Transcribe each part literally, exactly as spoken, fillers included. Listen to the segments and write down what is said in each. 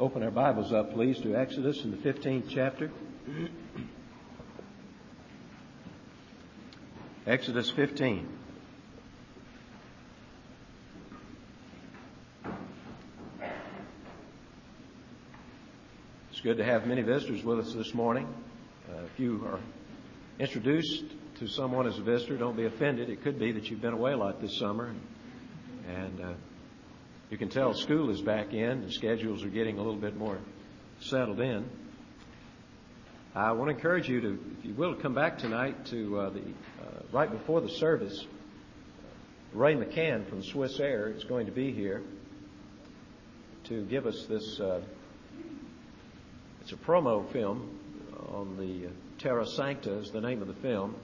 open our Bibles up, please, to Exodus in the fifteenth chapter. Exodus fifteen. It's good to have many visitors with us this morning. Uh, if you are introduced to someone as a visitor, don't be offended. It could be that you've been away a lot this summer, and, and uh, you can tell school is back in. The schedules are getting a little bit more settled in. I want to encourage you to, if you will, come back tonight to uh, the uh, right before the service. Ray McCann from Swiss Air is going to be here to give us this. Uh, it's a promo film on the uh, Terra Sancta is the name of the film.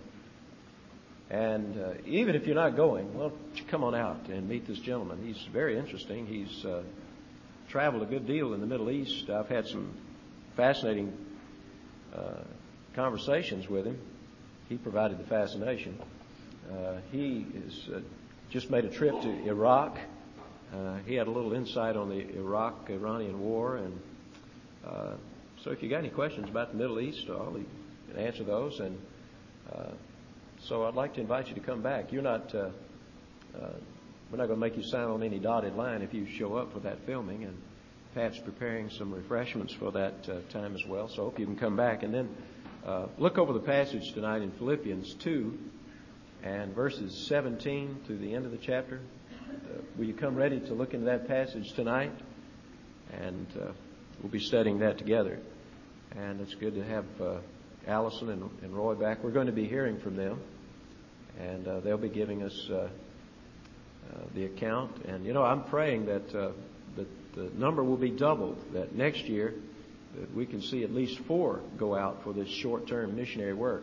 And uh, even if you're not going, well, come on out and meet this gentleman. He's very interesting. He's uh, traveled a good deal in the Middle East. I've had some fascinating uh, conversations with him. He provided the fascination. Uh, he has uh, just made a trip to Iraq. Uh, he had a little insight on the Iraq-Iranian war. And uh, so if you got any questions about the Middle East, I'll answer those. And uh, So I'd like to invite you to come back. You're not, uh, uh, we're not going to make you sign on any dotted line if you show up for that filming, and Pat's preparing some refreshments for that uh, time as well. So I hope you can come back. And then uh, look over the passage tonight in Philippians two and verses seventeen to the end of the chapter. Uh, will you come ready to look into that passage tonight? And uh, we'll be studying that together. And it's good to have uh, Allison and, and Roy back. We're going to be hearing from them, and uh, they'll be giving us uh, uh, the account. And, you know, I'm praying that, uh, that the number will be doubled, that next year that we can see at least four go out for this short-term missionary work.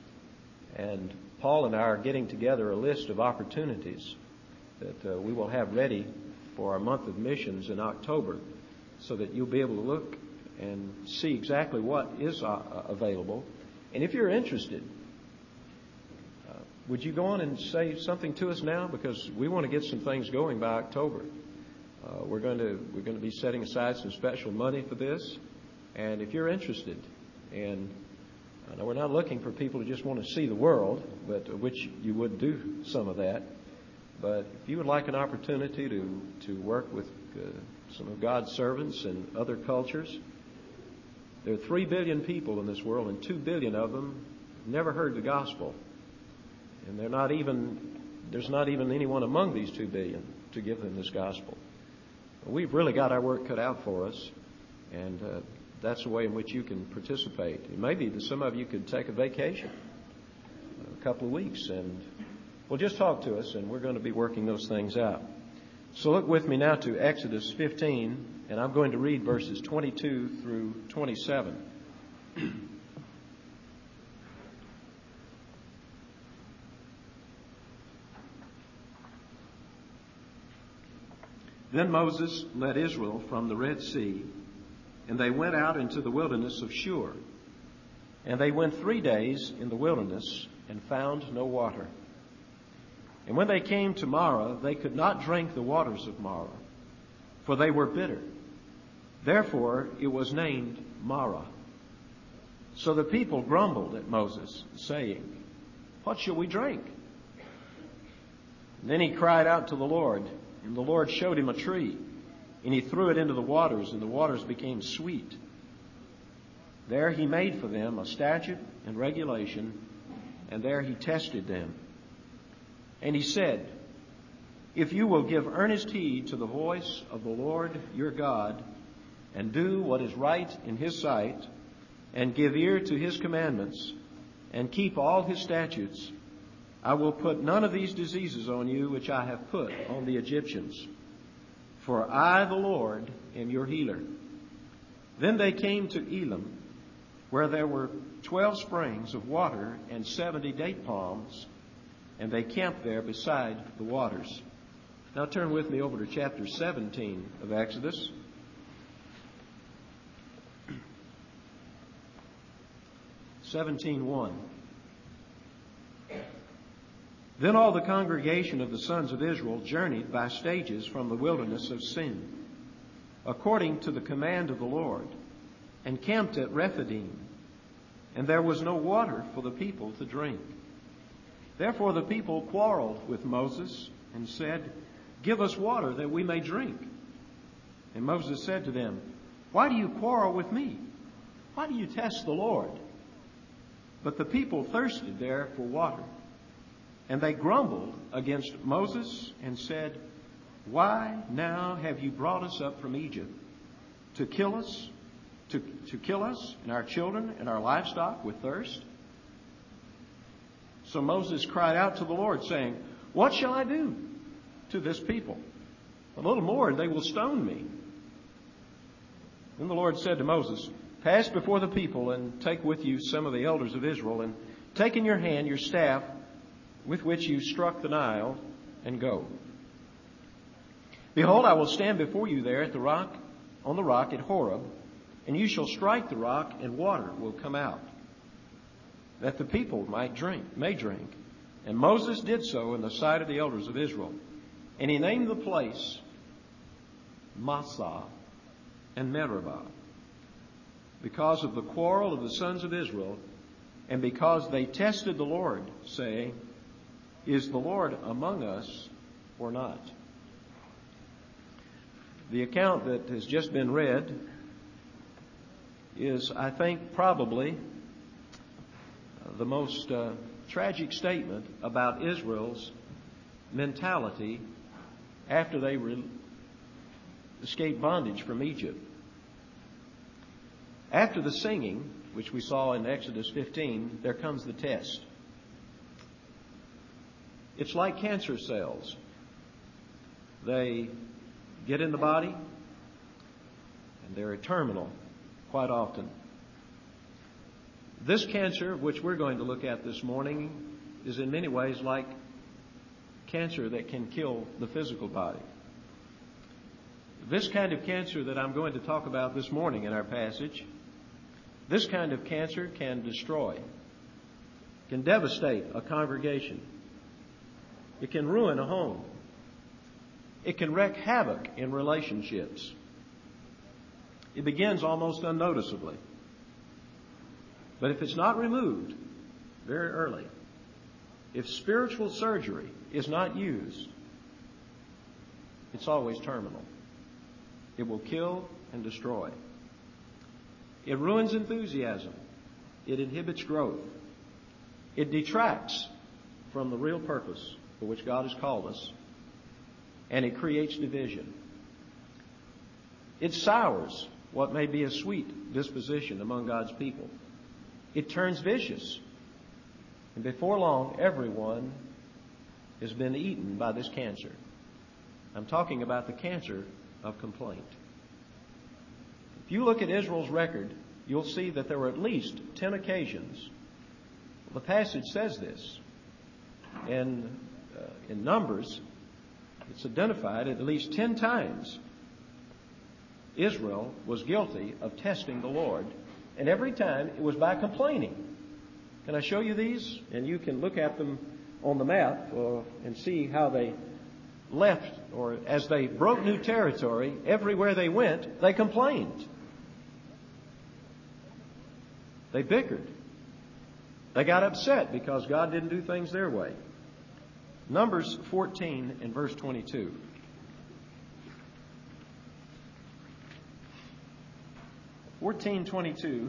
And Paul and I are getting together a list of opportunities that uh, we will have ready for our month of missions in October, so that you'll be able to look and see exactly what is uh, available. And if you're interested, uh, would you go on and say something to us now? Because we want to get some things going by October. Uh, we're going to we're going to be setting aside some special money for this. And if you're interested, and I know we're not looking for people who just want to see the world, but uh, which you would do some of that. But if you would like an opportunity to to work with uh, some of God's servants in other cultures. There are three billion people in this world, and two billion of them never heard the gospel. And they're not even, there's not even anyone among these two billion to give them this gospel. We've really got our work cut out for us, and uh, that's the way in which you can participate. It may be that some of you could take a vacation, a couple of weeks, and well, just talk to us, and we're going to be working those things out. So look with me now to Exodus fifteen, and I'm going to read verses twenty-two through twenty-seven. Then Moses led Israel from the Red Sea, and they went out into the wilderness of Shur. And they went three days in the wilderness and found no water. And when they came to Marah, they could not drink the waters of Marah, for they were bitter. Therefore it was named Marah. So the people grumbled at Moses, saying, "What shall we drink?" And then he cried out to the Lord, and the Lord showed him a tree, and he threw it into the waters, and the waters became sweet. There he made for them a statute and regulation, and there he tested them. And he said, "If you will give earnest heed to the voice of the Lord your God, and do what is right in his sight, and give ear to his commandments, and keep all his statutes, I will put none of these diseases on you which I have put on the Egyptians. For I, the Lord, am your healer." Then they came to Elim, where there were twelve springs of water and seventy date palms, and they camped there beside the waters. Now turn with me over to chapter seventeen of Exodus. seventeen one. Then all the congregation of the sons of Israel journeyed by stages from the wilderness of Sin. according to the command of the Lord, and camped at Rephidim. And there was no water for the people to drink. Therefore the people quarreled with Moses and said, "Give us water that we may drink." And Moses said to them, "Why do you quarrel with me? Why do you test the Lord?" But the people thirsted there for water. And they grumbled against Moses and said, "Why now have you brought us up from Egypt to kill us, to, to kill us and our children and our livestock with thirst?" So Moses cried out to the Lord, saying, "What shall I do to this people? A little more and they will stone me." Then the Lord said to Moses, "Pass before the people and take with you some of the elders of Israel, and take in your hand your staff with which you struck the Nile, and go. Behold, I will stand before you there at the rock, on the rock at Horeb, and you shall strike the rock, and water will come out, that the people might drink, may drink." And Moses did so in the sight of the elders of Israel. And he named the place Massah and Meribah, because of the quarrel of the sons of Israel, and because they tested the Lord, saying, "Is the Lord among us or not?" The account that has just been read is, I think, probably the most uh, tragic statement about Israel's mentality after they re- escaped bondage from Egypt. After the singing, which we saw in Exodus fifteen, there comes the test. It's like cancer cells. They get in the body, and they're terminal quite often. This cancer, which we're going to look at this morning, is in many ways like cancer that can kill the physical body. This kind of cancer that I'm going to talk about this morning in our passage, this kind of cancer can destroy, can devastate a congregation. It can ruin a home. It can wreak havoc in relationships. It begins almost unnoticeably. But if it's not removed very early, if spiritual surgery is not used, it's always terminal. It will kill and destroy. It ruins enthusiasm. It inhibits growth. It detracts from the real purpose for which God has called us. And it creates division. It sours what may be a sweet disposition among God's people. It turns vicious. And before long, everyone has been eaten by this cancer. I'm talking about the cancer of complaint. If you look at Israel's record, you'll see that there were at least ten occasions. The passage says this. And uh, in Numbers, it's identified at least ten times Israel was guilty of testing the Lord. And every time it was by complaining. Can I show you these? And you can look at them on the map uh, and see how they left, or as they broke new territory, everywhere they went, they complained. They bickered. They got upset because God didn't do things their way. Numbers fourteen and verse twenty-two. fourteen twenty-two.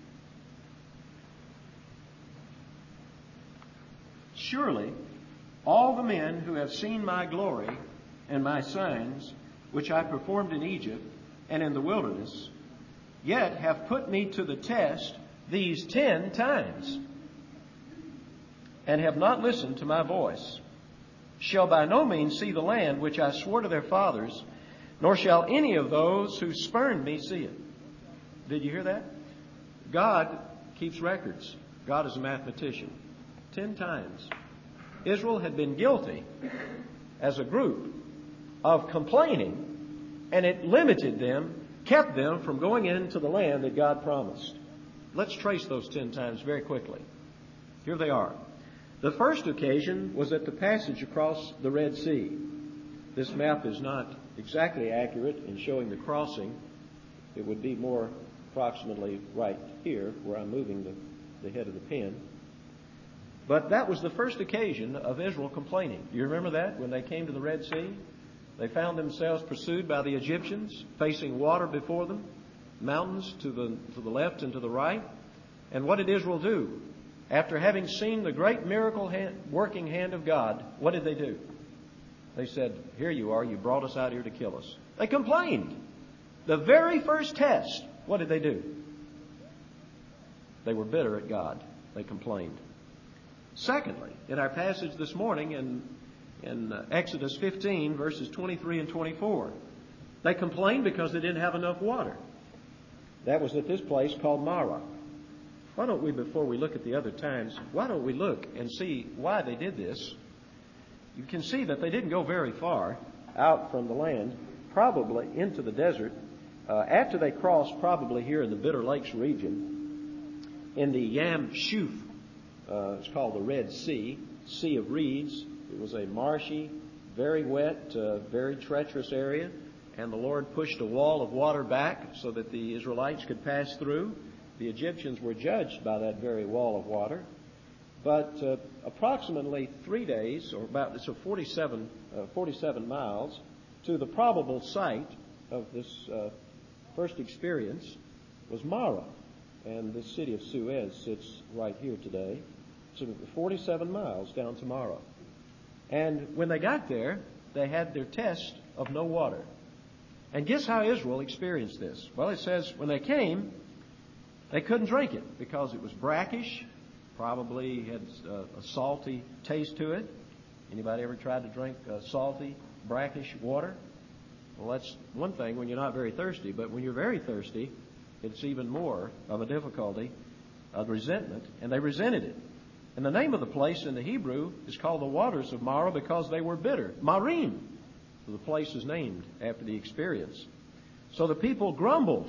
Surely all the men who have seen my glory and my signs, which I performed in Egypt and in the wilderness, yet have put me to the test these ten times, and have not listened to my voice, shall by no means see the land which I swore to their fathers, nor shall any of those who spurned me see it. Did you hear that? God keeps records. God is a mathematician. Ten times. Israel had been guilty as a group of complaining, and it limited them, kept them from going into the land that God promised. Let's trace those ten times very quickly. Here they are. The first occasion was at the passage across the Red Sea. This map is not exactly accurate in showing the crossing, it would be more approximately right here where I'm moving the, the head of the pen. But that was the first occasion of Israel complaining. Do you remember that? When they came to the Red Sea, they found themselves pursued by the Egyptians, facing water before them, mountains to the, to the left and to the right. And what did Israel do? After having seen the great miracle hand, working hand of God, what did they do? They said, here you are, you brought us out here to kill us. They complained. The very first test, what did they do? They were bitter at God. They complained. Secondly, in our passage this morning in, in Exodus fifteen, verses twenty-three and twenty-four, they complained because they didn't have enough water. That was at this place called Marah. Why don't we, before we look at the other times, why don't we look and see why they did this? You can see that they didn't go very far out from the land, probably into the desert. Uh, after they crossed, probably here in the Bitter Lakes region, in the Yam Shuf, uh, it's called the Red Sea, Sea of Reeds. It was a marshy, very wet, uh, very treacherous area, and the Lord pushed a wall of water back so that the Israelites could pass through. The Egyptians were judged by that very wall of water. But uh, approximately three days, or about it's a forty-seven, uh, forty-seven miles, to the probable site of this uh, first experience was Marah. And the city of Suez sits right here today. So forty-seven miles down to Marah. And when they got there, they had their test of no water. And guess how Israel experienced this? Well, it says when they came, they couldn't drink it because it was brackish, probably had a, a salty taste to it. Anybody ever tried to drink uh, salty, brackish water? Well, that's one thing when you're not very thirsty, but when you're very thirsty, it's even more of a difficulty, of resentment, and they resented it. And the name of the place in the Hebrew is called the waters of Marah because they were bitter. Marim. So the place is named after the experience. So the people grumbled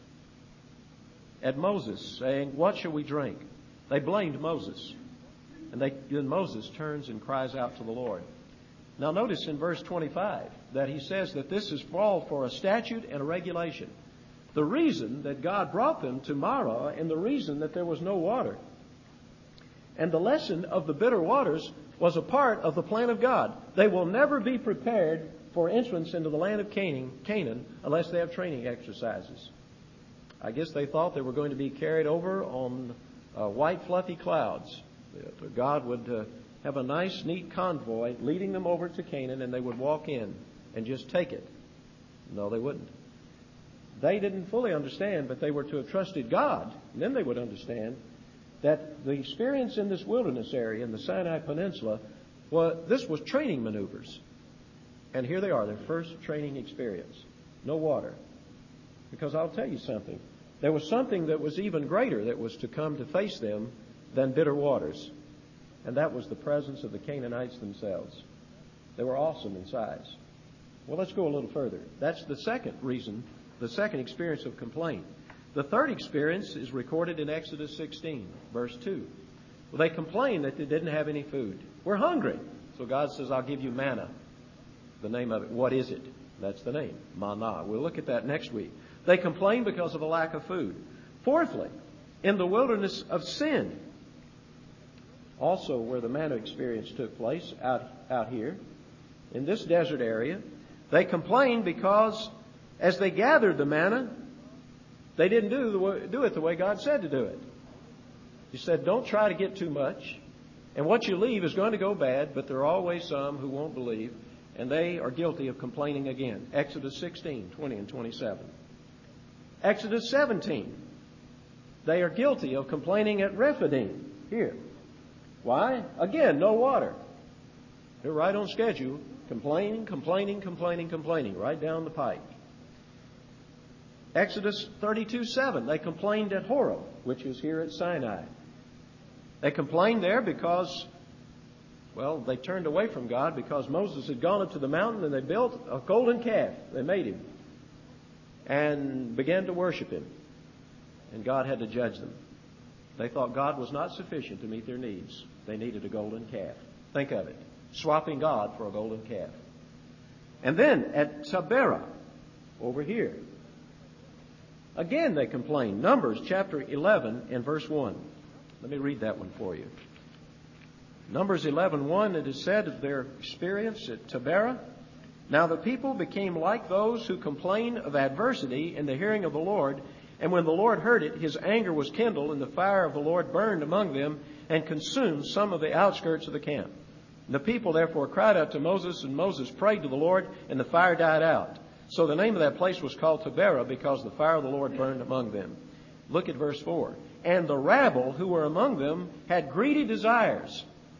at Moses, saying, what shall we drink? They blamed Moses. And they, then Moses turns and cries out to the Lord. Now notice in verse twenty-five that he says that this is all for a statute and a regulation. The reason that God brought them to Marah and the reason that there was no water. And the lesson of the bitter waters was a part of the plan of God. They will never be prepared for entrance into the land of Canaan, Canaan unless they have training exercises. I guess they thought they were going to be carried over on uh, white fluffy clouds. God would uh, have a nice, neat convoy leading them over to Canaan, and they would walk in and just take it. No, they wouldn't. They didn't fully understand, but they were to have trusted God, and then they would understand that the experience in this wilderness area in the Sinai Peninsula, well, this was training maneuvers. And here they are, their first training experience. No water. Because I'll tell you something. There was something that was even greater that was to come to face them than bitter waters. And that was the presence of the Canaanites themselves. They were awesome in size. Well, let's go a little further. That's the second reason, the second experience of complaint. The third experience is recorded in Exodus sixteen, verse two. Well, they complained that they didn't have any food. We're hungry. So God says, I'll give you manna. The name of it. What is it? That's the name. Manna. We'll look at that next week. They complained because of a lack of food. Fourthly, in the wilderness of sin, also where the manna experience took place, out, out here, in this desert area, they complained because as they gathered the manna, they didn't do, the way, do it the way God said to do it. He said, don't try to get too much. And what you leave is going to go bad, but there are always some who won't believe, and they are guilty of complaining again. Exodus sixteen, twenty and twenty-seven. Exodus seventeen. They are guilty of complaining at Rephidim. Here. Why? Again, no water. They're right on schedule. Complaining, complaining, complaining, complaining. Right down the pike. Exodus thirty-two, seven. They complained at Horeb, which is here at Sinai. They complained there because, well, they turned away from God because Moses had gone up to the mountain and they built a golden calf. They made him and began to worship him. And God had to judge them. They thought God was not sufficient to meet their needs. They needed a golden calf. Think of it. Swapping God for a golden calf. And then at Taberah, over here, again they complain. Numbers chapter eleven and verse one. Let me read that one for you. Numbers eleven one, it is said of their experience at Taberah, "Now the people became like those who complain of adversity in the hearing of the Lord. And when the Lord heard it, his anger was kindled, and the fire of the Lord burned among them and consumed some of the outskirts of the camp. And the people therefore cried out to Moses, and Moses prayed to the Lord, and the fire died out. So the name of that place was called Taberah, because the fire of the Lord burned among them." Look at verse four. "And the rabble who were among them had greedy desires,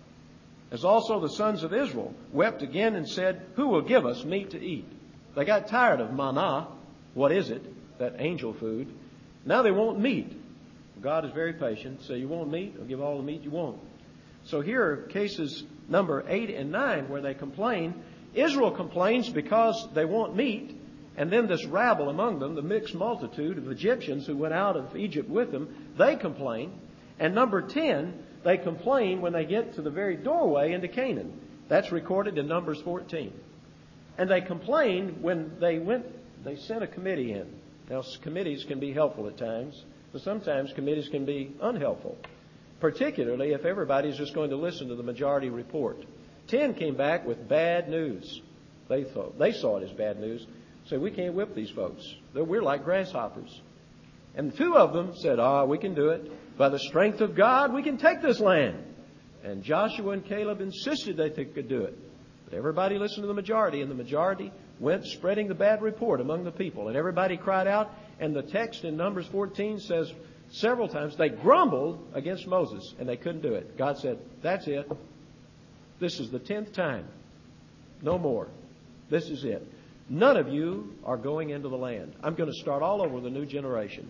as also the sons of Israel wept again and said, Who will give us meat to eat?" They got tired of manna. What is it? That angel food. Now they want meat. God is very patient. So you want meat? I'll give all the meat you want. So here are cases number eight and nine where they complain. Israel complains because they want meat. And then this rabble among them, the mixed multitude of Egyptians who went out of Egypt with them, they complain. And number ten, they complain when they get to the very doorway into Canaan. That's recorded in Numbers fourteen. And they complained when they went, they sent a committee in. Now, committees can be helpful at times, but sometimes committees can be unhelpful, particularly if everybody's just going to listen to the majority report. Ten came back with bad news. They thought, they saw it as bad news. Said, we can't whip these folks. We're like grasshoppers. And two of them said, ah, we can do it. By the strength of God, we can take this land. And Joshua and Caleb insisted that they could do it. But everybody listened to the majority, and the majority went spreading the bad report among the people. And everybody cried out, and the text in Numbers fourteen says several times they grumbled against Moses, and they couldn't do it. God said, that's it. This is the tenth time. No more. This is it. None of you are going into the land. I'm going to start all over with a new generation.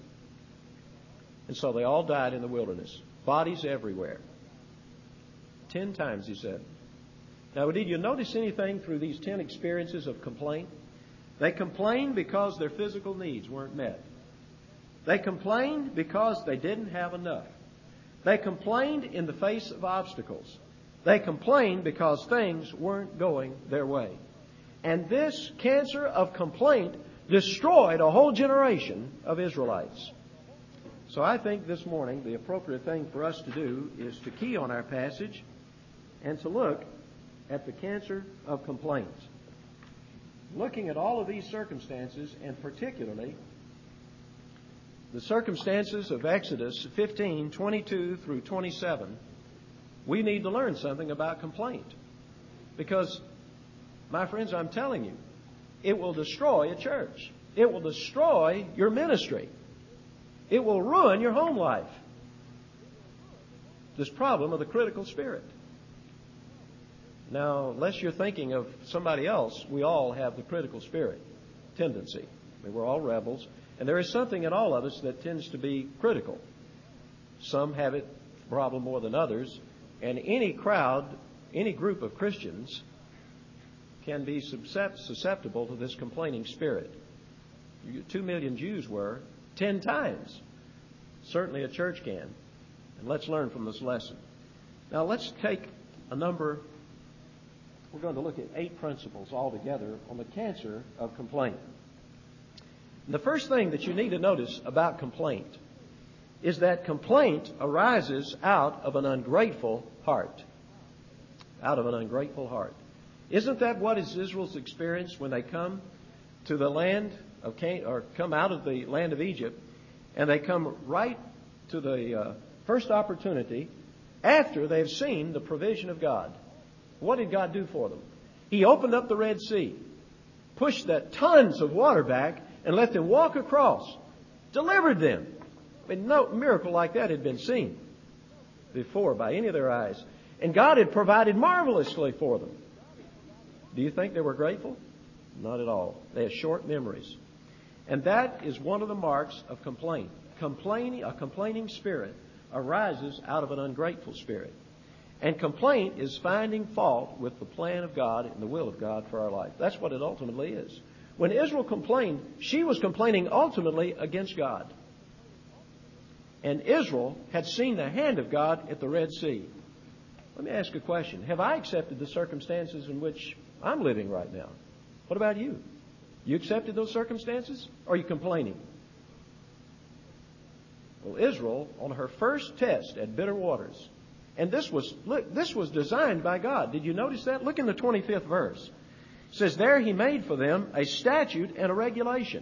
And so they all died in the wilderness. Bodies everywhere. Ten times, he said. Now, did you notice anything through these ten experiences of complaint? They complained because their physical needs weren't met. They complained because they didn't have enough. They complained in the face of obstacles. They complained because things weren't going their way. And this cancer of complaint destroyed a whole generation of Israelites. So I think this morning the appropriate thing for us to do is to key on our passage and to look at the cancer of complaint. Looking at all of these circumstances, and particularly the circumstances of Exodus fifteen, twenty-two through twenty-seven, we need to learn something about complaint. Because, my friends, I'm telling you, it will destroy a church. It will destroy your ministry. It will ruin your home life. This problem of the critical spirit. Now, unless you're thinking of somebody else, we all have the critical spirit tendency. I mean, we're all rebels. And there is something in all of us that tends to be critical. Some have it problem more than others. And any crowd, any group of Christians can be susceptible to this complaining spirit. Two million Jews were ten times. Certainly a church can. And let's learn from this lesson. Now let's take a number. We're going to look at eight principles altogether on the cancer of complaint. The first thing that you need to notice about complaint is that complaint arises out of an ungrateful heart. Out of an ungrateful heart. Isn't that what is Israel's experience when they come to the land of Canaan, or come out of the land of Egypt, and they come right to the uh, first opportunity after they've seen the provision of God? What did God do for them? He opened up the Red Sea, pushed that tons of water back, and let them walk across. Delivered them. I mean, no miracle like that had been seen before by any of their eyes. And God had provided marvelously for them. Do you think they were grateful? Not at all. They had short memories. And that is one of the marks of complaint. Complaining, a complaining spirit arises out of an ungrateful spirit. And complaint is finding fault with the plan of God and the will of God for our life. That's what it ultimately is. When Israel complained, she was complaining ultimately against God. And Israel had seen the hand of God at the Red Sea. Let me ask a question. Have I accepted the circumstances in which I'm living right now? What about you? You accepted those circumstances? Or are you complaining? Well, Israel, on her first test at bitter waters, and this was, look, this was designed by God. Did you notice that? Look in the twenty-fifth verse. It says, there He made for them a statute and a regulation.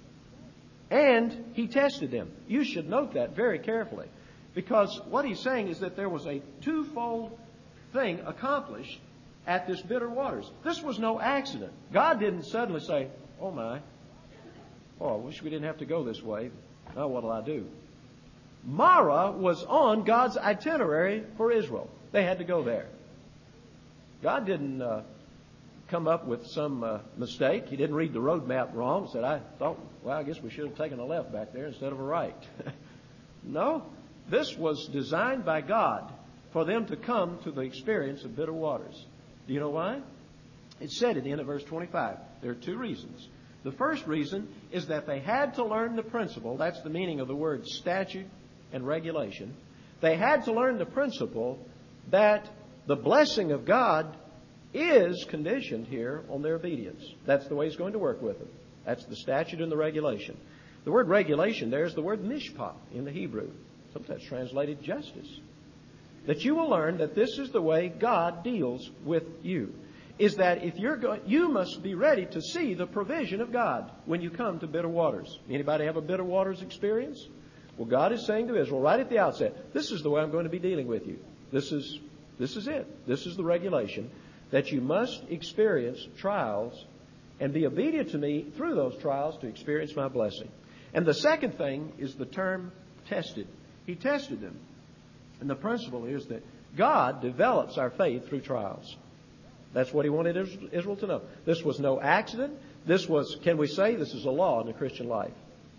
And He tested them. You should note that very carefully. Because what He's saying is that there was a twofold thing accomplished at this bitter waters. This was no accident. God didn't suddenly say, oh my, oh, I wish we didn't have to go this way. Now what'll I do? Marah was on God's itinerary for Israel. They had to go there. God didn't uh, come up with some uh, mistake. He didn't read the road map wrong. Said, I thought, well, I guess we should have taken a left back there instead of a right. No, this was designed by God for them to come to the experience of bitter waters. Do you know why? It said at the end of verse twenty-five, there are two reasons. The first reason is that they had to learn the principle. That's the meaning of the word statute and regulation. They had to learn the principle that the blessing of God is conditioned here on their obedience. That's the way He's going to work with them. That's the statute and the regulation. The word regulation there is the word mishpat in the Hebrew. Sometimes translated justice. That you will learn that this is the way God deals with you. Is that if you're going, you must be ready to see the provision of God when you come to bitter waters. Anybody have a bitter waters experience? Well, God is saying to Israel right at the outset, this is the way I'm going to be dealing with you. This is, this is it. This is the regulation, that you must experience trials and be obedient to me through those trials to experience my blessing. And the second thing is the term tested. He tested them. And the principle is that God develops our faith through trials. That's what He wanted Israel to know. This was no accident. This was, can we say, this is a law in the Christian life.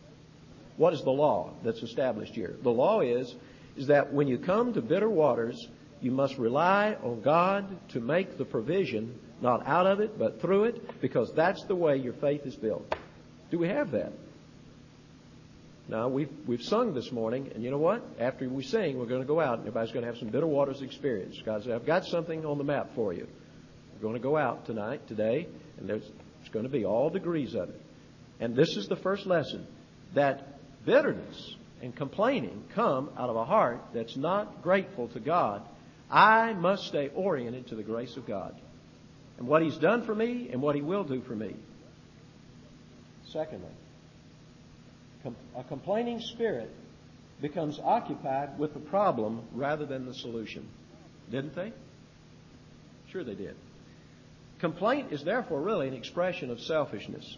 What is the law that's established here? The law is, is that when you come to bitter waters, you must rely on God to make the provision, not out of it, but through it, because that's the way your faith is built. Do we have that? Now, we've, we've sung this morning, and you know what? After we sing, we're going to go out, and everybody's going to have some bitter waters experience. God said, I've got something on the map for you. We're going to go out tonight, today, and there's, there's going to be all degrees of it. And this is the first lesson, that bitterness and complaining come out of a heart that's not grateful to God. I must stay oriented to the grace of God and what He's done for me and what He will do for me. Secondly, a complaining spirit becomes occupied with the problem rather than the solution. Didn't they? Sure they did. Complaint is therefore really an expression of selfishness.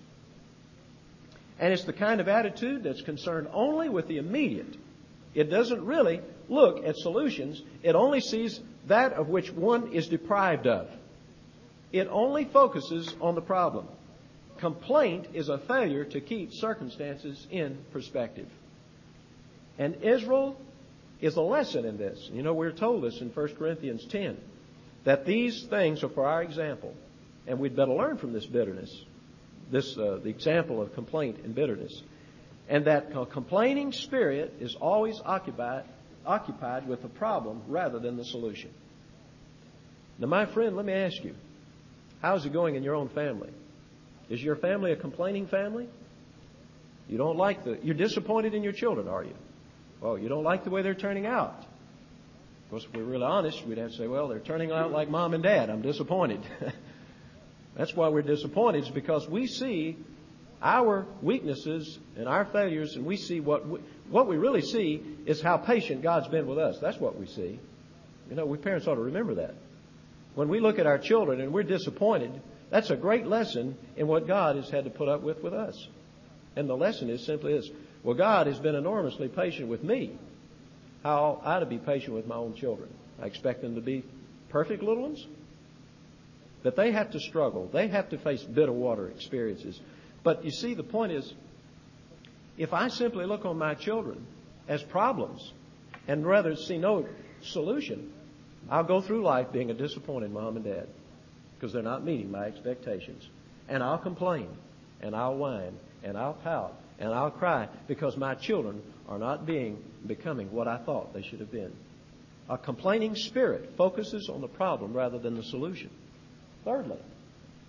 And it's the kind of attitude that's concerned only with the immediate. It doesn't really look at solutions. It only sees that of which one is deprived of. It only focuses on the problem. Complaint is a failure to keep circumstances in perspective. And Israel is a lesson in this. You know, we're told this in First Corinthians ten, that these things are for our example. And we'd better learn from this bitterness, this uh, the example of complaint and bitterness. And that a complaining spirit is always occupied, occupied with the problem rather than the solution. Now, my friend, let me ask you, how's it going in your own family? Is your family a complaining family? You don't like the, you're disappointed in your children, are you? Well, you don't like the way they're turning out. Of course, if we're really honest, we'd have to say, well, they're turning out like mom and dad. I'm disappointed. That's why we're disappointed, is because we see our weaknesses and our failures, and we see what we, what we really see is how patient God's been with us. That's what we see. You know, we parents ought to remember that. When we look at our children and we're disappointed, that's a great lesson in what God has had to put up with with us. And the lesson is simply this. Well, God has been enormously patient with me. How I ought to be patient with my own children. I expect them to be perfect little ones. That they have to struggle. They have to face bitter water experiences. But you see, the point is, if I simply look on my children as problems and rather see no solution, I'll go through life being a disappointed mom and dad because they're not meeting my expectations. And I'll complain, and I'll whine, and I'll pout, and I'll cry because my children are not being becoming what I thought they should have been. A complaining spirit focuses on the problem rather than the solution. Thirdly,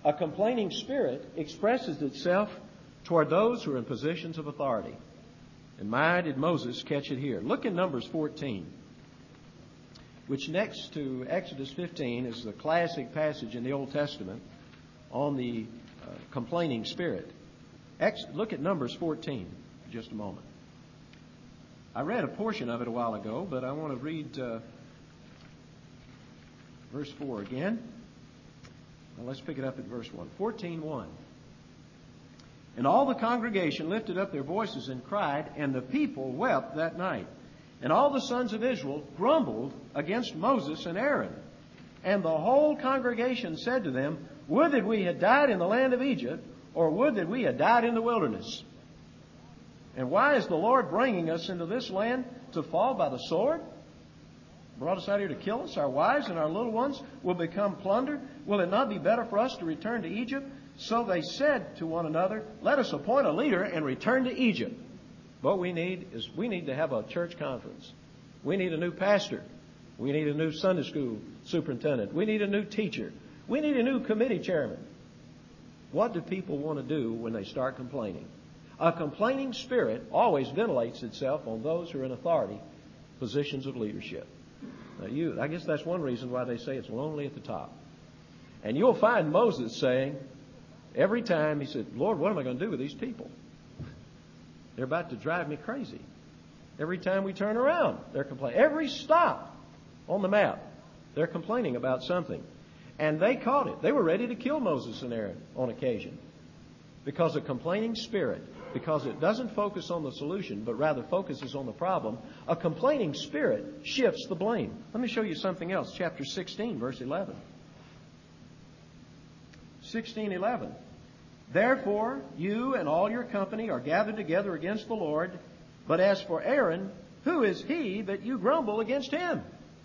A complaining spirit expresses itself toward those who are in positions of authority. And my, did Moses catch it here. Look in Numbers fourteen, which next to Exodus fifteen is the classic passage in the Old Testament on the uh, complaining spirit. Ex- look at Numbers fourteen for just a moment. I read a portion of it a while ago, but I want to read uh, verse four again. Well, let's pick it up at verse one. fourteen one. And all the congregation lifted up their voices and cried, and the people wept that night. And all the sons of Israel grumbled against Moses and Aaron. And the whole congregation said to them, would that we had died in the land of Egypt, or would that we had died in the wilderness. And why is the Lord bringing us into this land to fall by the sword? Brought us out here to kill us. Our wives and our little ones will become plunder. Will it not be better for us to return to Egypt? So they said to one another, let us appoint a leader and return to Egypt. What we need is we need to have a church conference. We need a new pastor. We need a new Sunday school superintendent. We need a new teacher. We need a new committee chairman. What do people want to do when they start complaining? A complaining spirit always ventilates itself on those who are in authority, positions of leadership. Now you, I guess that's one reason why they say it's lonely at the top. And you'll find Moses saying, every time he said, Lord, what am I going to do with these people? They're about to drive me crazy. Every time we turn around, they're complaining. Every stop on the map, they're complaining about something. And they caught it. They were ready to kill Moses and Aaron on occasion. Because a complaining spirit, because it doesn't focus on the solution, but rather focuses on the problem, a complaining spirit shifts the blame. Let me show you something else. Chapter sixteen, verse eleven. sixteen eleven. Therefore, you and all your company are gathered together against the Lord. But as for Aaron, who is he that you grumble against him?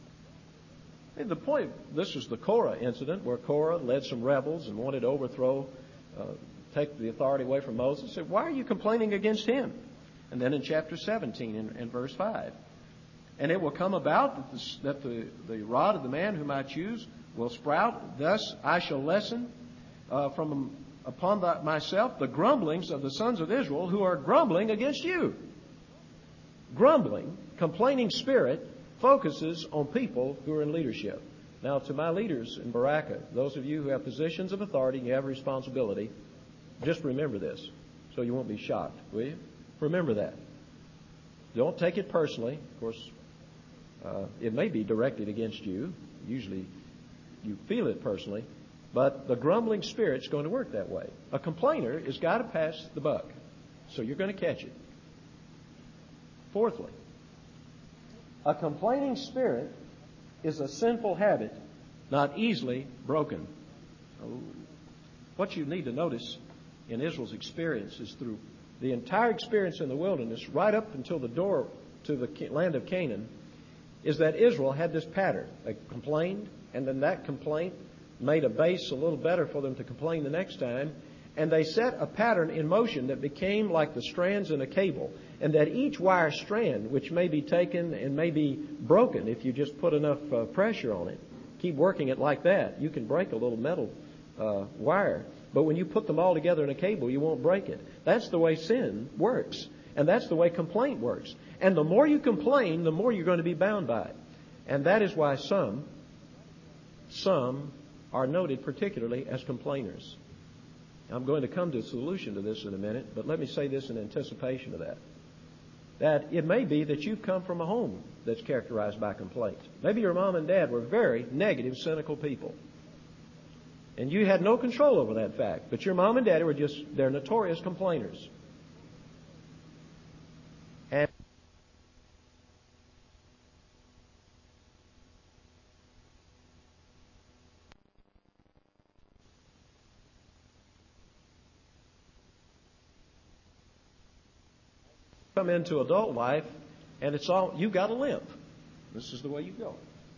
And the point, this is the Korah incident where Korah led some rebels and wanted to overthrow, uh, take the authority away from Moses. He said, why are you complaining against him? And then in chapter seventeen, in, in verse five, and it will come about that, the, that the, the rod of the man whom I choose will sprout. Thus I shall lessen uh, from upon the, myself the grumblings of the sons of Israel who are grumbling against you. Grumbling, complaining spirit focuses on people who are in leadership. Now, to my leaders in Baraka, those of you who have positions of authority and you have responsibility, just remember this so you won't be shocked, will you? Remember that. Don't take it personally. Of course, uh, it may be directed against you. Usually you feel it personally. But the grumbling spirit's going to work that way. A complainer has got to pass the buck. So you're going to catch it. Fourthly, a complaining spirit is a sinful habit not easily broken. What you need to notice in Israel's experience is through the entire experience in the wilderness, right up until the door to the land of Canaan, is that Israel had this pattern. They complained, and then that complaint made a base a little better for them to complain the next time. And they set a pattern in motion that became like the strands in a cable. And that each wire strand, which may be taken and may be broken if you just put enough uh, pressure on it, keep working it like that, you can break a little metal uh, wire. But when you put them all together in a cable, you won't break it. That's the way sin works. And that's the way complaint works. And the more you complain, the more you're going to be bound by it. And that is why some, some are noted particularly as complainers. I'm going to come to a solution to this in a minute, but let me say this in anticipation of that. That it may be that you've come from a home that's characterized by complaint. Maybe your mom and dad were very negative, cynical people. And you had no control over that fact. But your mom and dad were just, they're notorious complainers. And come into adult life, and it's all, you've got a limp. This is the way you go.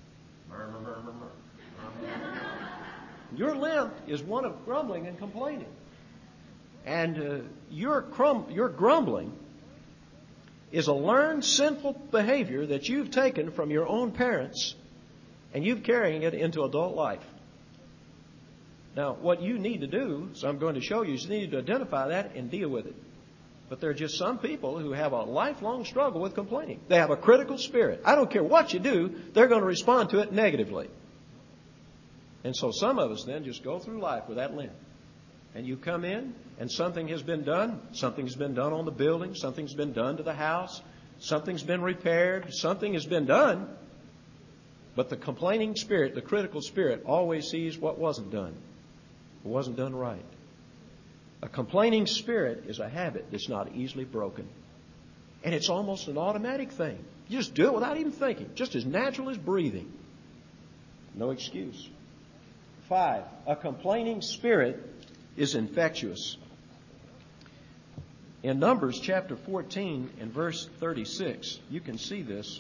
Your limp is one of grumbling and complaining. And uh, your, crum- your grumbling is a learned sinful behavior that you've taken from your own parents, and you've carrying it into adult life. Now, what you need to do, so I'm going to show you, is you need to identify that and deal with it. But there are just some people who have a lifelong struggle with complaining. They have a critical spirit. I don't care what you do, they're going to respond to it negatively. And so some of us then just go through life with that limp. And you come in and something has been done. Something's been done on the building. Something's been done to the house. Something's been repaired. Something has been done. But the complaining spirit, the critical spirit, always sees what wasn't done. It wasn't done right. A complaining spirit is a habit that's not easily broken. And it's almost an automatic thing. You just do it without even thinking. Just as natural as breathing. No excuse. Five, a complaining spirit is infectious. In Numbers chapter fourteen and verse thirty-six, you can see this.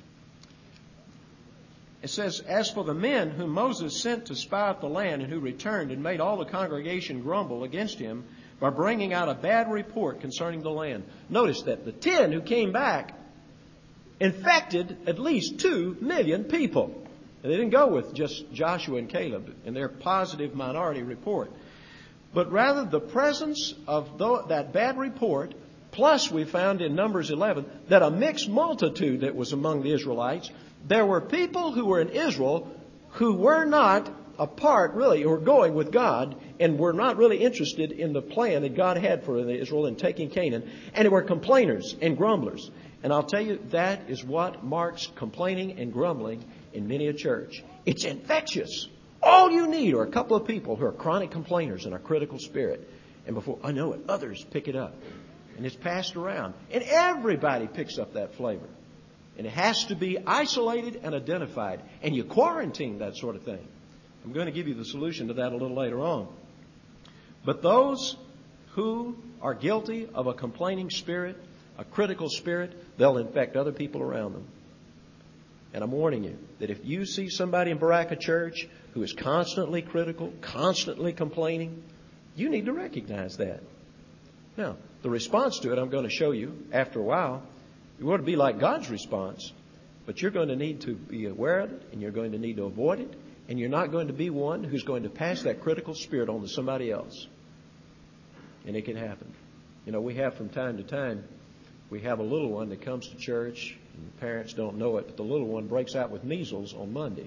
It says, "As for the men whom Moses sent to spy out the land and who returned and made all the congregation grumble against him by bringing out a bad report concerning the land." Notice that the ten who came back infected at least two million people. And they didn't go with just Joshua and Caleb in their positive minority report. But rather the presence of that bad report, plus we found in Numbers eleven that a mixed multitude that was among the Israelites. There were people who were in Israel who were not a part, really, or going with God and were not really interested in the plan that God had for Israel in taking Canaan. And they were complainers and grumblers. And I'll tell you, that is what marks complaining and grumbling in many a church. It's infectious. All you need are a couple of people who are chronic complainers and a critical spirit. And before I know it, others pick it up. And it's passed around. And everybody picks up that flavor. And it has to be isolated and identified. And you quarantine that sort of thing. I'm going to give you the solution to that a little later on. But those who are guilty of a complaining spirit, a critical spirit, they'll infect other people around them. And I'm warning you that if you see somebody in Baraka Church who is constantly critical, constantly complaining, you need to recognize that. Now, the response to it, I'm going to show you after a while. You ought to be like God's response, but you're going to need to be aware of it, and you're going to need to avoid it, and you're not going to be one who's going to pass that critical spirit on to somebody else. And it can happen. You know, we have from time to time, we have a little one that comes to church, and the parents don't know it, but the little one breaks out with measles on Monday.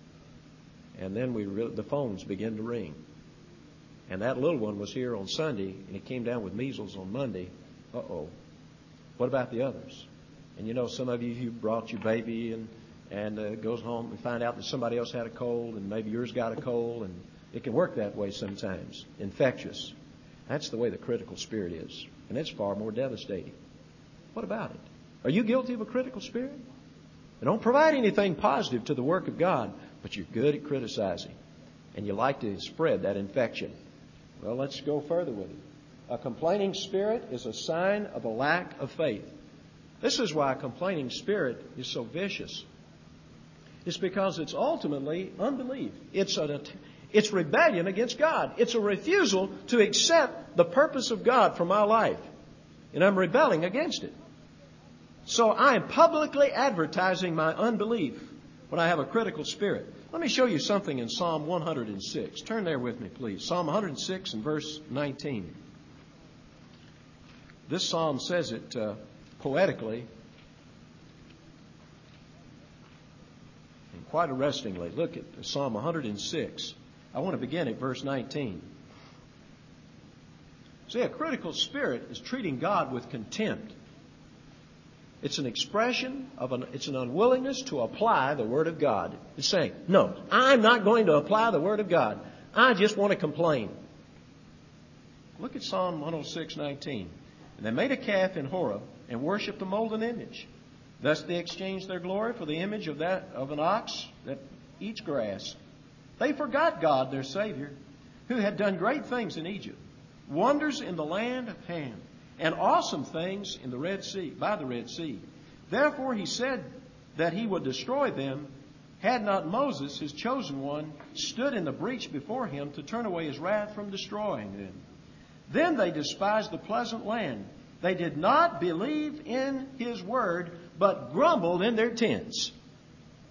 And then we re- the phones begin to ring. And that little one was here on Sunday, and he came down with measles on Monday. Uh-oh. What about the others? And you know, some of you who brought your baby and and uh, goes home and find out that somebody else had a cold, and maybe yours got a cold, and it can work that way sometimes. Infectious. That's the way the critical spirit is. And it's far more devastating. What about it? Are you guilty of a critical spirit? It don't provide anything positive to the work of God, but you're good at criticizing. And you like to spread that infection. Well, let's go further with it. A complaining spirit is a sign of a lack of faith. This is why a complaining spirit is so vicious. It's because it's ultimately unbelief. It's an It's rebellion against God. It's a refusal to accept the purpose of God for my life. And I'm rebelling against it. So I am publicly advertising my unbelief when I have a critical spirit. Let me show you something in Psalm one hundred six. Turn there with me, please. Psalm one hundred six and verse nineteen. This psalm says it uh, poetically and quite arrestingly. Look at Psalm one hundred six. I want to begin at verse nineteen. See, a critical spirit is treating God with contempt. It's an expression of an, it's an unwillingness to apply the Word of God. It's saying, no, I'm not going to apply the Word of God. I just want to complain. Look at Psalm one oh six nineteen. And they made a calf in Horeb and worshipped a molten image. Thus they exchanged their glory for the image of that of an ox that eats grass. They forgot God, their Savior, who had done great things in Egypt, wonders in the land of Ham, and awesome things in the Red Sea, by the Red Sea. Therefore he said that he would destroy them, had not Moses, his chosen one, stood in the breach before him to turn away his wrath from destroying them. Then they despised the pleasant land. They did not believe in his word, but grumbled in their tents.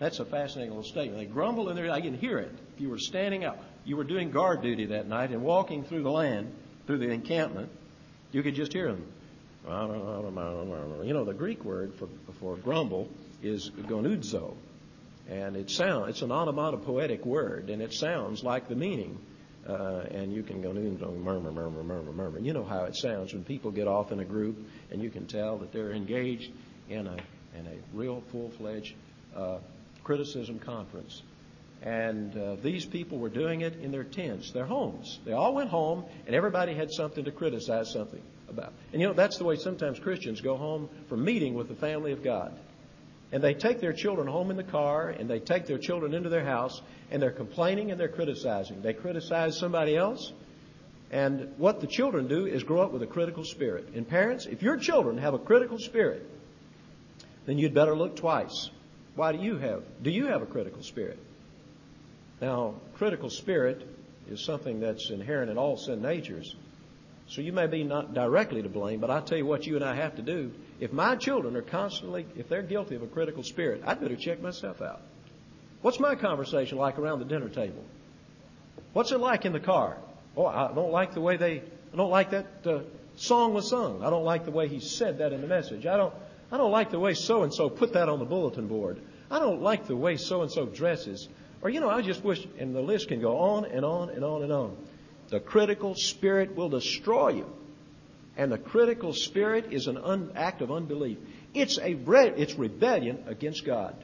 That's a fascinating little statement. They grumble in there. I can hear it. If you were standing out, you were doing guard duty that night and walking through the land, through the encampment, you could just hear them. You know, the Greek word for, for grumble is gonudzo. And it sound, it's an onomatopoetic word, and it sounds like the meaning. Uh, and you can go murmur, murmur, murmur, murmur. You know how it sounds when people get off in a group, and you can tell that they're engaged in a in a real full-fledged uh, criticism conference. And uh, these people were doing it in their tents, their homes. They all went home, and everybody had something to criticize something about. And you know, that's the way sometimes Christians go home from meeting with the family of God. And they take their children home in the car, and they take their children into their house, and they're complaining and they're criticizing. They criticize somebody else. And what the children do is grow up with a critical spirit. And parents, if your children have a critical spirit, then you'd better look twice. Why do you have, do you have a critical spirit? Now, critical spirit is something that's inherent in all sin natures. So you may be not directly to blame, but I'll tell you what you and I have to do. If my children are constantly, if they're guilty of a critical spirit, I'd better check myself out. What's my conversation like around the dinner table? What's it like in the car? Oh, I don't like the way they, I don't like that uh, song was sung. I don't like the way he said that in the message. I don't, I don't like the way so-and-so put that on the bulletin board. I don't like the way so-and-so dresses. Or, you know, I just wish, and the list can go on and on and on and on. The critical spirit will destroy you. And the critical spirit is an un- act of unbelief. It's a re- it's rebellion against God.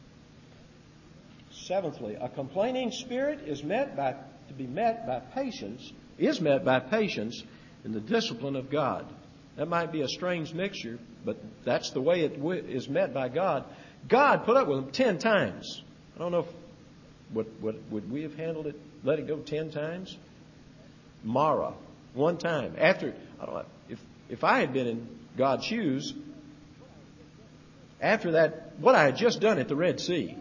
Seventhly, a complaining spirit is met by to be met by patience, is met by patience in the discipline of God. That might be a strange mixture, but that's the way it w- is met by God. God put up with them ten times. I don't know if would, would, would we have handled it, let it go ten times? Mara, one time. After, I don't know, if, if I had been in God's shoes, after that, what I had just done at the Red Sea,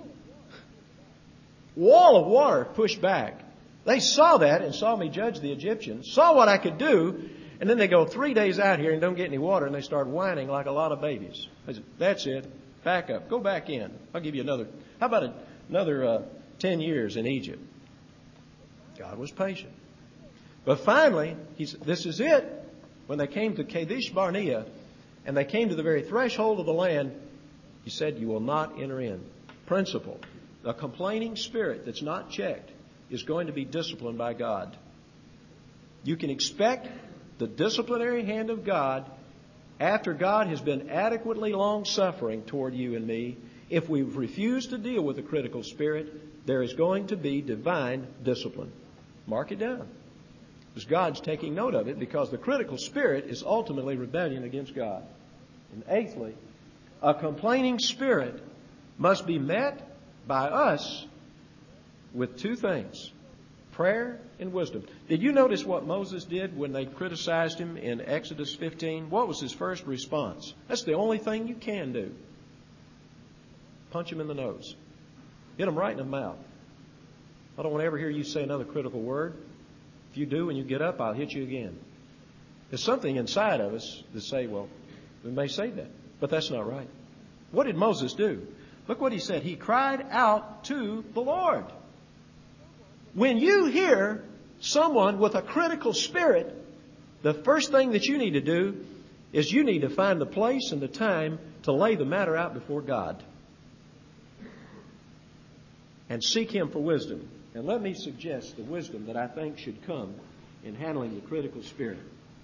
wall of water pushed back. They saw that and saw me judge the Egyptians, saw what I could do, and then they go three days out here and don't get any water, and they start whining like a lot of babies. I said, that's it. Back up. Go back in. I'll give you another, how about a, another uh, ten years in Egypt? God was patient. But finally, he said, this is it. When they came to Kadesh Barnea, and they came to the very threshold of the land, he said, you will not enter in. Principle. A complaining spirit that's not checked is going to be disciplined by God. You can expect the disciplinary hand of God after God has been adequately long-suffering toward you and me. If we refuse to deal with the critical spirit, there is going to be divine discipline. Mark it down. Because God's taking note of it, because the critical spirit is ultimately rebellion against God. And eighthly, a complaining spirit must be met by us with two things, prayer and wisdom. Did you notice what Moses did when they criticized him in Exodus fifteen? What was his first response? That's the only thing you can do. Punch him in the nose. Hit him right in the mouth. I don't want to ever hear you say another critical word. If you do, when you get up, I'll hit you again. There's something inside of us that say, well, we may say that, but that's not right. What did Moses do? Look what he said. He cried out to the Lord. When you hear someone with a critical spirit, the first thing that you need to do is you need to find the place and the time to lay the matter out before God and seek Him for wisdom. And let me suggest the wisdom that I think should come in handling the critical spirit.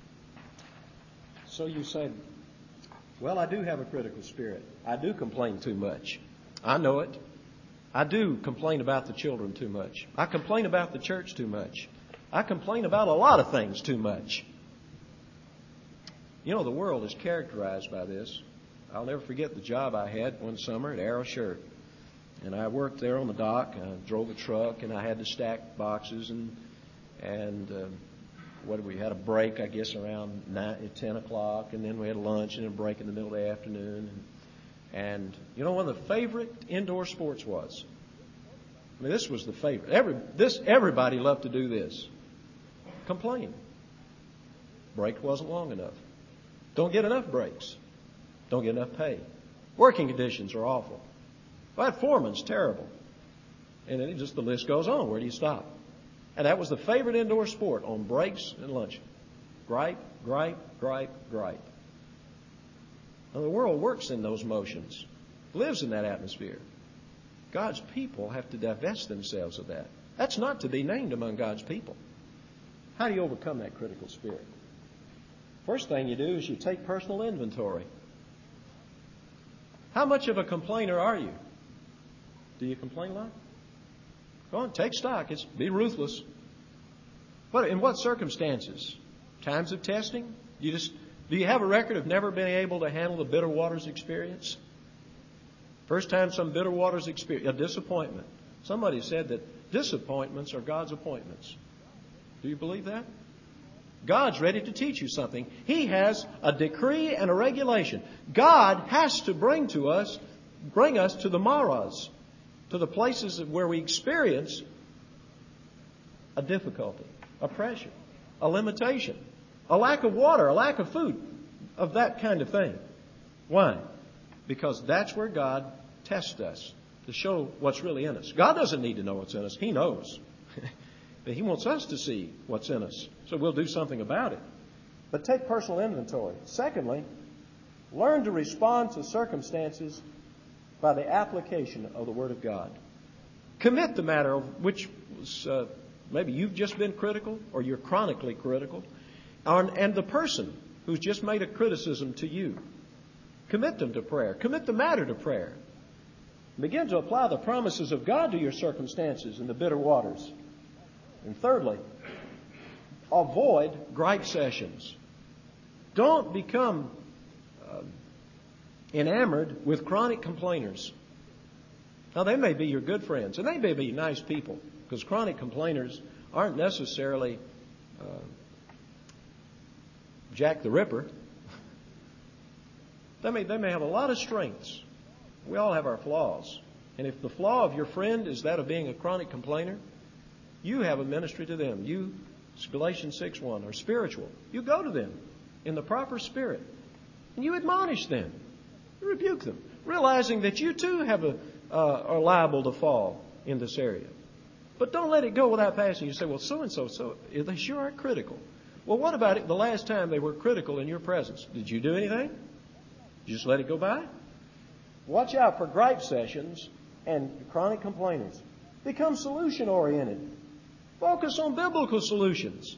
So you say, well, I do have a critical spirit. I do complain too much. I know it. I do complain about the children too much. I complain about the church too much. I complain about a lot of things too much. You know, the world is characterized by this. I'll never forget the job I had one summer at Arrow Shirt. And I worked there on the dock. I drove a truck, and I had to stack boxes. And and uh, what we had a break, I guess, around nine, ten o'clock, and then we had lunch and a break in the middle of the afternoon. And, and you know, one of the favorite indoor sports was. I mean, this was the favorite. Every this everybody loved to do this. Complain. Break wasn't long enough. Don't get enough breaks. Don't get enough pay. Working conditions are awful. Well, that foreman's terrible. And then it just the list goes on. Where do you stop? And that was the favorite indoor sport on breaks and lunch. Gripe, gripe, gripe, gripe. Now, the world works in those motions, lives in that atmosphere. God's people have to divest themselves of that. That's not to be named among God's people. How do you overcome that critical spirit? First thing you do is you take personal inventory. How much of a complainer are you? Do you complain a lot? Go on, take stock. It's be ruthless. But in what circumstances? Times of testing? You just do you have a record of never being able to handle the bitter waters experience? First time some bitter waters experience, a disappointment. Somebody said that disappointments are God's appointments. Do you believe that? God's ready to teach you something. He has a decree and a regulation. God has to bring to us, bring us to the maras, to the places where we experience a difficulty, a pressure, a limitation, a lack of water, a lack of food, of that kind of thing. Why? Because that's where God tests us to show what's really in us. God doesn't need to know what's in us. He knows. But He wants us to see what's in us. So we'll do something about it. But take personal inventory. Secondly, learn to respond to circumstances by the application of the Word of God. Commit the matter of which was, uh, maybe you've just been critical or you're chronically critical, and, and the person who's just made a criticism to you. Commit them to prayer. Commit the matter to prayer. Begin to apply the promises of God to your circumstances in the bitter waters. And thirdly, avoid gripe sessions. Don't become uh, enamored with chronic complainers. Now, they may be your good friends, and they may be nice people, because chronic complainers aren't necessarily uh, Jack the Ripper. They may, they may have a lot of strengths. We all have our flaws. And if the flaw of your friend is that of being a chronic complainer, you have a ministry to them. You, Galatians six one, are spiritual. You go to them in the proper spirit. And you admonish them. You rebuke them. Realizing that you too have a, uh, are liable to fall in this area. But don't let it go without passing. You say, well, so-and-so, so they sure are critical. Well, what about it the last time they were critical in your presence? Did you do anything? Did you just let it go by? Watch out for gripe sessions and chronic complainers. Become solution-oriented. Focus on biblical solutions.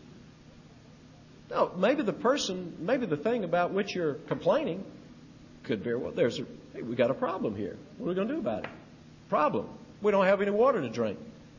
No, maybe the person, maybe the thing about which you're complaining could be, well, there's a, hey, we got a problem here. What are we going to do about it? Problem. We don't have any water to drink.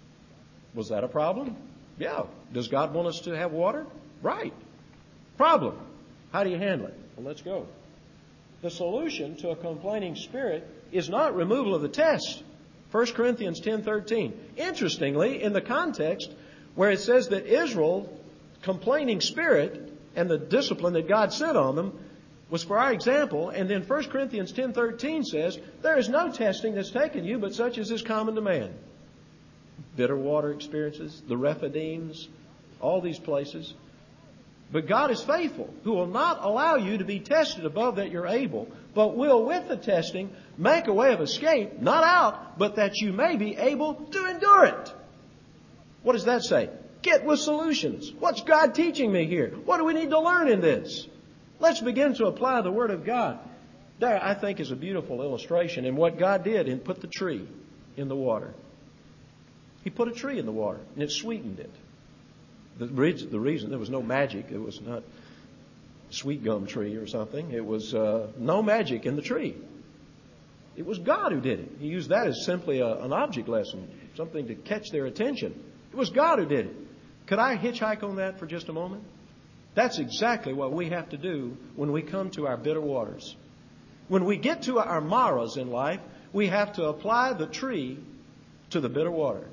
Was that a problem? Yeah. Does God want us to have water? Right. Problem. How do you handle it? Well, let's go. The solution to a complaining spirit is not removal of the test. First Corinthians ten thirteen. Interestingly, in the context where it says that Israel's complaining spirit and the discipline that God sent on them was for our example. And then First Corinthians ten thirteen says, there is no testing that's taken you, but such as is common to man. Bitter water experiences, the Rephaims, all these places. But God is faithful, who will not allow you to be tested above that you're able, but will, with the testing, make a way of escape, not out, but that you may be able to endure it. What does that say? Get with solutions. What's God teaching me here? What do we need to learn in this? Let's begin to apply the Word of God. There, I think, is a beautiful illustration in what God did and put the tree in the water. He put a tree in the water, and it sweetened it. The reason, the reason there was no magic, it was not sweet gum tree or something. It was uh, no magic in the tree. It was God who did it. He used that as simply a, an object lesson, something to catch their attention. It was God who did it. Could I hitchhike on that for just a moment? That's exactly what we have to do when we come to our bitter waters. When we get to our maras in life, we have to apply the tree to the bitter water.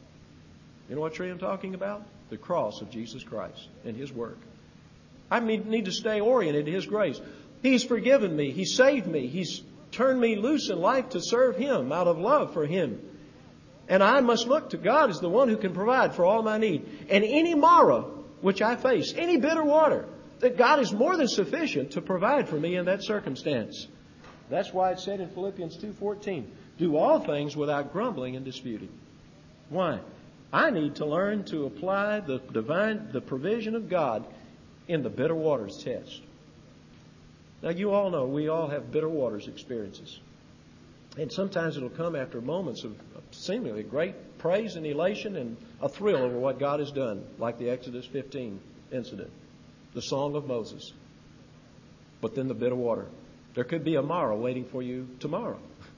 You know what tree I'm talking about? The cross of Jesus Christ and His work. I need to stay oriented to His grace. He's forgiven me. He saved me. He's turned me loose in life to serve Him out of love for Him. And I must look to God as the one who can provide for all my need. And any mara which I face, any bitter water, that God is more than sufficient to provide for me in that circumstance. That's why it said in Philippians two fourteen, Do all things without grumbling and disputing. Why? I need to learn to apply the divine, the provision of God in the bitter waters test. Now, you all know we all have bitter waters experiences. And sometimes it'll come after moments of seemingly great praise and elation and a thrill over what God has done, like the Exodus fifteen incident, the Song of Moses. But then the bitter water. There could be a Mara waiting for you tomorrow.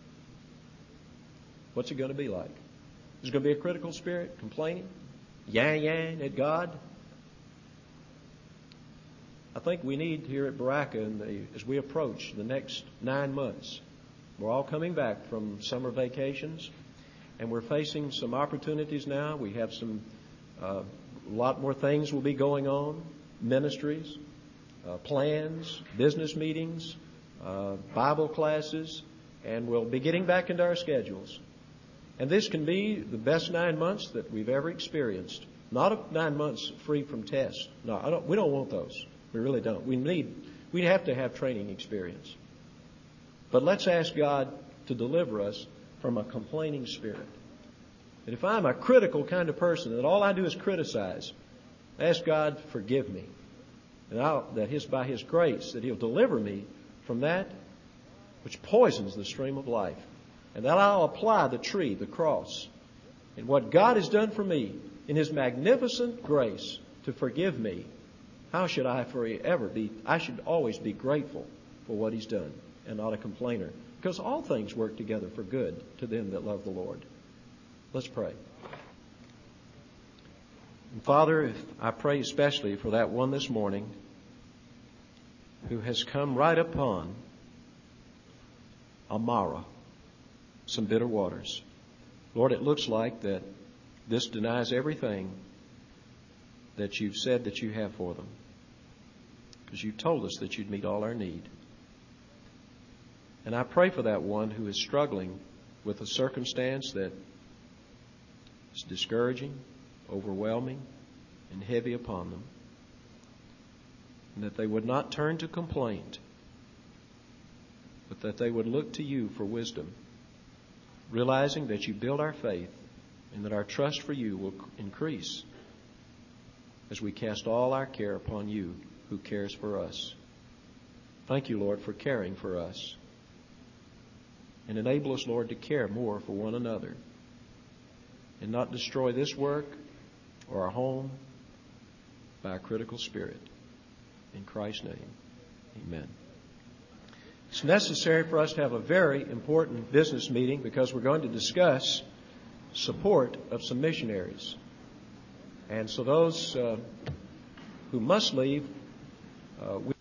What's it going to be like? Is it going to be a critical spirit, complaining, yang-yang at God? I think we need here at Baraka, in the, as we approach the next nine months, we're all coming back from summer vacations, and we're facing some opportunities now. We have some, uh, a lot more things will be going on, ministries, uh, plans, business meetings, uh, Bible classes, and we'll be getting back into our schedules. And this can be the best nine months that we've ever experienced. Not a nine months free from tests. No, I don't, we don't want those. We really don't. We need, we have to have training experience. But let's ask God to deliver us from a complaining spirit. And if I'm a critical kind of person, that all I do is criticize, ask God, forgive me. And I'll, that his, by His grace, that He'll deliver me from that which poisons the stream of life. And that I'll apply the tree, the cross, and what God has done for me in His magnificent grace to forgive me. How should I forever be? I should always be grateful for what He's done and not a complainer. Because all things work together for good to them that love the Lord. Let's pray. And Father, I pray especially for that one this morning who has come right upon a Mara, some bitter waters. Lord, it looks like that this denies everything that you've said that you have for them. Because you told us that you'd meet all our need. And I pray for that one who is struggling with a circumstance that is discouraging, overwhelming, and heavy upon them. And that they would not turn to complaint, but that they would look to you for wisdom, realizing that you build our faith and that our trust for you will increase as we cast all our care upon you who cares for us. Thank you, Lord, for caring for us. And enable us, Lord, to care more for one another and not destroy this work or our home by a critical spirit. In Christ's name, amen. It's necessary for us to have a very important business meeting because we're going to discuss support of some missionaries. And so those uh, who must leave, uh, we